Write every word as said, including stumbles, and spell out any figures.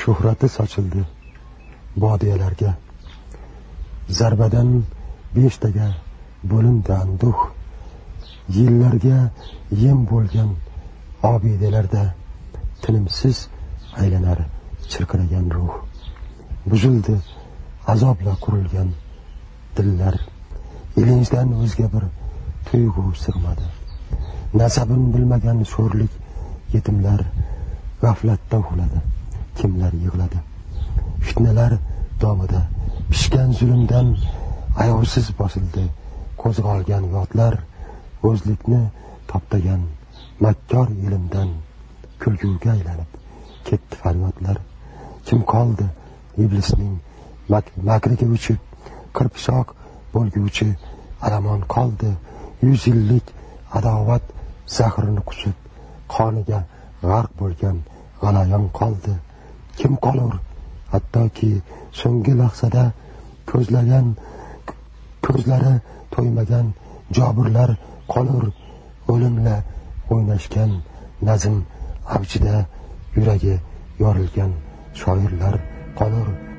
shuhrati sochildi bodiyalarga. Zarbadan beshtaga bo'lindi anduh, yillarga yem bo'lgan obidalarda tinimsiz aylanar chirqiragan ruh. Buzildi azobla qurilgan dillar, ilinjdan o'zga bir tuyg'u sig'madi. Nasabin bilmagan sho'rlik yetimlar g'aflatda uxladi, kimlar yig'ladi. Fitnalar domida pishgan zulmdan ayovsiz bosildi qo'zg'algan yodlar, o'zlikni toptagan makkor ilmdan kulguga aylanib ketdi faryodlar. Kim qoldi iblisning mak- makriga uchib, qirpishoq bo'lguvchi alamon qoldi. Yuz yillik adovat zahrini qusib, qoniga g'arq bo'lgan g'alayon qoldi. Kim qolur hattoki so'nggi lahzada ko'zlagan ko'zlari to'ymagan jobirlar qolur. O'limla o'ynashgan nazm avjida yuragi yorilgan shoirlar qolur.